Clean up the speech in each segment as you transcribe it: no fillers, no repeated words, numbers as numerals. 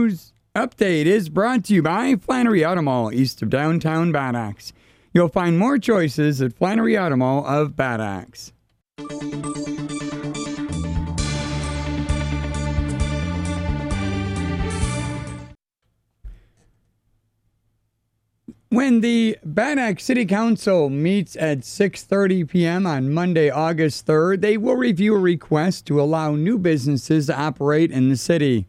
news update is brought to you by Flannery Auto Mall, east of downtown Bad Axe. You'll find more choices at Flannery Auto Mall of Bad Axe. When the Bad Axe City Council meets at 6:30 p.m. on Monday, August 3rd, they will review a request to allow new businesses to operate in the city.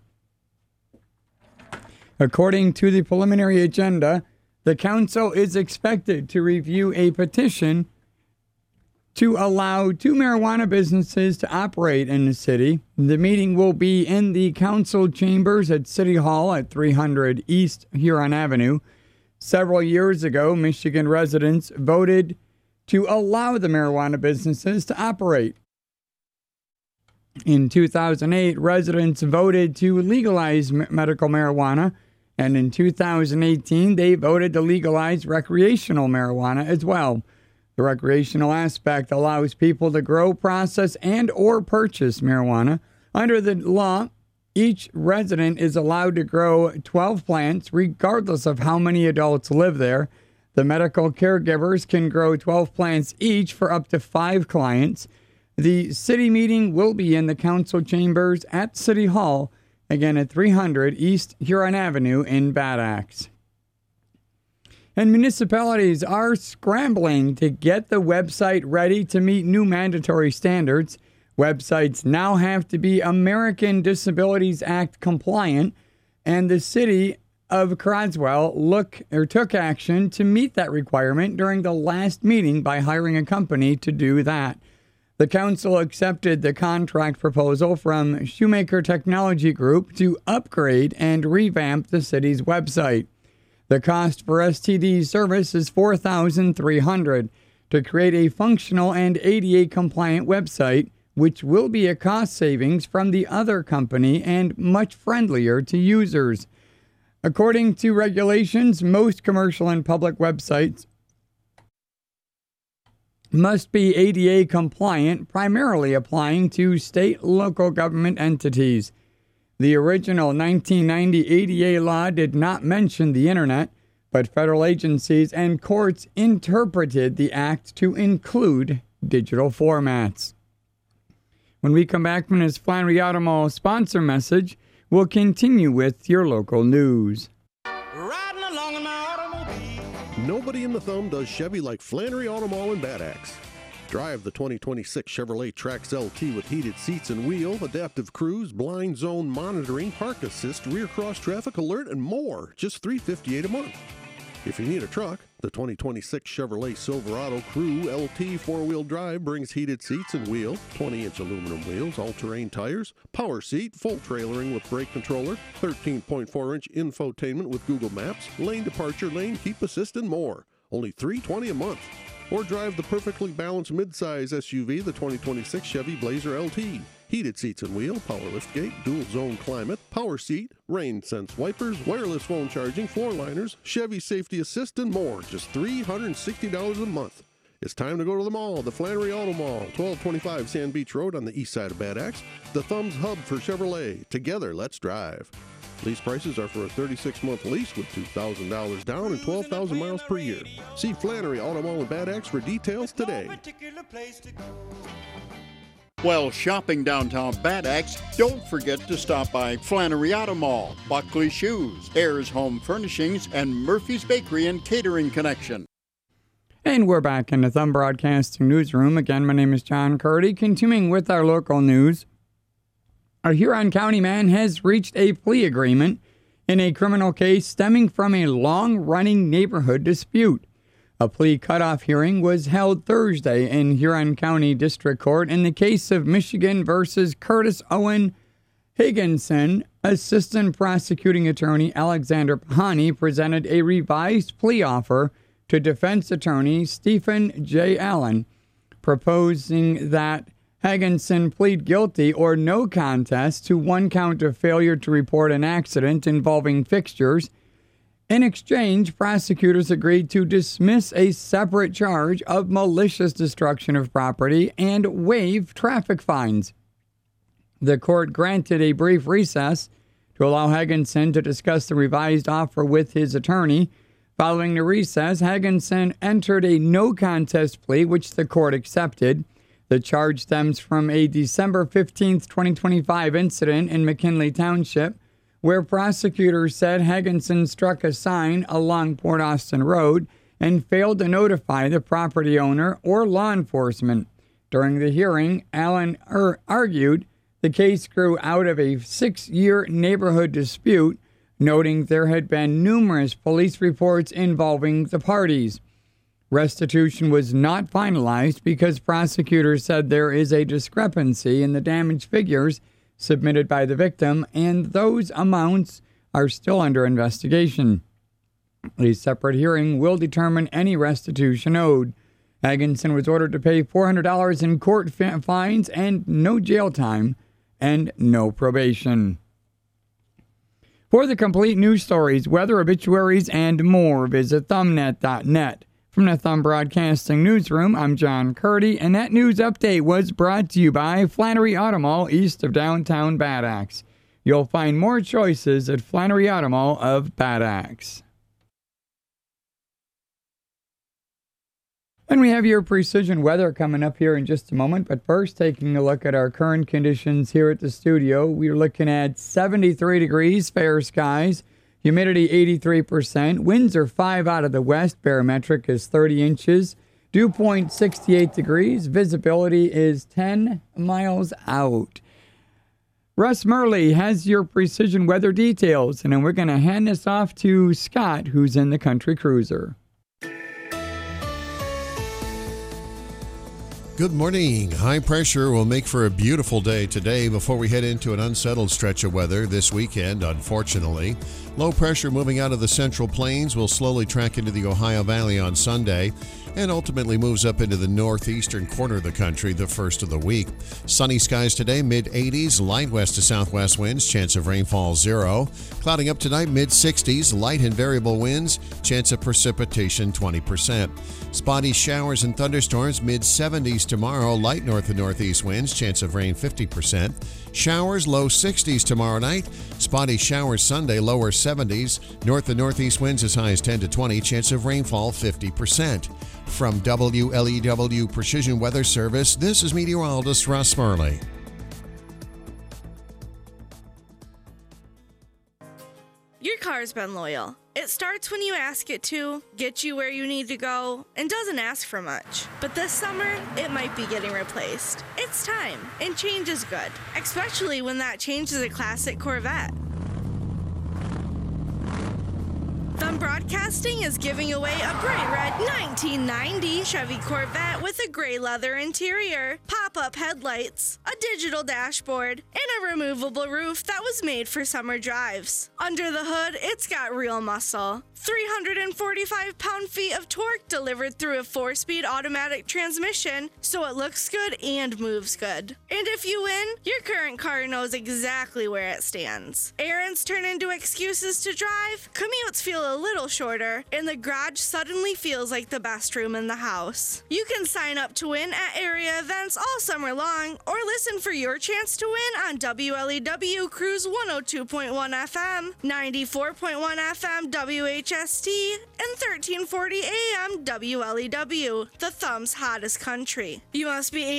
According to the preliminary agenda, the council is expected to review a petition to allow 2 marijuana businesses to operate in the city. The meeting will be in the council chambers at City Hall at 300 East Huron Avenue. Several years ago, Michigan residents voted to allow the marijuana businesses to operate. In 2008, residents voted to legalize medical marijuana, and in 2018, they voted to legalize recreational marijuana as well. The recreational aspect allows people to grow, process, and or purchase marijuana. Under the law, each resident is allowed to grow 12 plants regardless of how many adults live there. The medical caregivers can grow 12 plants each for up to 5 clients. The city meeting will be in the council chambers at City Hall, again at 300 East Huron Avenue in Bad Axe. And municipalities are scrambling to get the website ready to meet new mandatory standards. Websites now have to be American Disabilities Act compliant, and the city of Croswell took action to meet that requirement during the last meeting by hiring a company to do that. The council accepted the contract proposal from Shoemaker Technology Group to upgrade and revamp the city's website. The cost for STD service is $4,300 to create a functional and ADA compliant website, which will be a cost savings from the other company and much friendlier to users. According to regulations, most commercial and public websites must be ADA compliant, primarily applying to state and local government entities. The original 1990 ADA law did not mention the internet, but federal agencies and courts interpreted the act to include digital formats. When we come back from this Flannery Auto Mall sponsor message, we'll continue with your local news. Riding along in my automobile. Nobody in the thumb does Chevy like Flannery Auto Mall in Bad Axe. Drive the 2026 Chevrolet Trax LT with heated seats and wheel, adaptive cruise, blind zone monitoring, park assist, rear cross traffic alert, and more. Just $358 a month. If you need a truck, the 2026 Chevrolet Silverado Crew LT 4-wheel drive brings heated seats and wheel, 20-inch aluminum wheels, all-terrain tires, power seat, full trailering with brake controller, 13.4-inch infotainment with Google Maps, lane departure, lane keep assist, and more. Only $320 a month. Or drive the perfectly balanced midsize SUV, the 2026 Chevy Blazer LT. Heated seats and wheel, power liftgate, dual zone climate, power seat, rain sense wipers, wireless phone charging, floor liners, Chevy safety assist, and more. Just $360 a month. It's time to go to the mall, the Flannery Auto Mall, 1225 Sand Beach Road on the east side of Bad Axe, the Thumbs Hub for Chevrolet. Together, let's drive. Lease prices are for a 36-month lease with $2,000 down and 12,000 miles per year. See Flannery Auto Mall in Bad Axe for details today. While shopping downtown Bad Axe, don't forget to stop by Flannery Auto Mall, Buckley Shoes, Ayers Home Furnishings, and Murphy's Bakery and Catering Connection. And we're back in the Thumb Broadcasting Newsroom. Again, my name is John Curdy. Continuing with our local news, a Huron County man has reached a plea agreement in a criminal case stemming from a long-running neighborhood dispute. A plea cutoff hearing was held Thursday in Huron County District Court in the case of Michigan versus Curtis Owen Higginson. Assistant Prosecuting Attorney Alexander Pahani presented a revised plea offer to defense attorney Stephen J. Allen, proposing that Higginson plead guilty or no contest to one count of failure to report an accident involving fixtures. In exchange, prosecutors agreed to dismiss a separate charge of malicious destruction of property and waive traffic fines. The court granted a brief recess to allow Higginson to discuss the revised offer with his attorney. Following the recess, Higginson entered a no-contest plea, which the court accepted. The charge stems from a December 15, 2025 incident in McKinley Township, where prosecutors said Higginson struck a sign along Port Austin Road and failed to notify the property owner or law enforcement. During the hearing, Allen argued the case grew out of a 6-year neighborhood dispute, noting there had been numerous police reports involving the parties. Restitution was not finalized because prosecutors said there is a discrepancy in the damage figures submitted by the victim, and those amounts are still under investigation. A separate hearing will determine any restitution owed. Higginson was ordered to pay $400 in court fines and no jail time and no probation. For the complete news stories, weather, obituaries, and more, visit thumbnet.net. From the Thumb Broadcasting Newsroom, I'm John Curdy, and that news update was brought to you by Flannery Auto Mall east of downtown Bad Axe. You'll find more choices at Flannery Auto Mall of Bad Axe. And we have your precision weather coming up here in just a moment. But first, taking a look at our current conditions here at the studio, we're looking at 73 degrees, fair skies, humidity 83%, winds are 5 out of the west, barometric is 30 inches, dew point 68 degrees, visibility is 10 miles out. Russ Murley has your precision weather details, and then we're going to hand this off to Scott, who's in the Country Cruiser. Good morning. High pressure will make for a beautiful day today before we head into an unsettled stretch of weather this weekend, unfortunately. Low pressure moving out of the Central Plains will slowly track into the Ohio Valley on Sunday and ultimately moves up into the northeastern corner of the country the first of the week. Sunny skies today, mid-80s, light west to southwest winds, chance of rainfall 0. Clouding up tonight, mid-60s, light and variable winds, chance of precipitation 20%. Spotty showers and thunderstorms, mid-70s tomorrow, light north and northeast winds, chance of rain 50%. Showers, low 60s tomorrow night. Spotty showers Sunday, lower 70s. North and northeast winds as high as 10 to 20, chance of rainfall 50%. From WLEW Precision Weather Service, this is meteorologist Russ Murley. Your car's been loyal. It starts when you ask it to, gets you where you need to go, and doesn't ask for much. But this summer, it might be getting replaced. It's time, and change is good, especially when that change is a classic Corvette. Thumb Broadcasting is giving away a bright red 1990 Chevy Corvette with a gray leather interior, pop-up headlights, a digital dashboard, and a removable roof that was made for summer drives. Under the hood, it's got real muscle. 345 pound-feet of torque delivered through a 4-speed automatic transmission, so it looks good and moves good. And if you win, your current car knows exactly where it stands. Errands turn into excuses to drive, commutes feel a little shorter, and the garage suddenly feels like the best room in the house. You can sign up to win at area events all summer long, or listen for your chance to win on WLEW Cruise 102.1 FM, 94.1 FM WHST, and 1340 AM WLEW, the Thumb's hottest country. You must be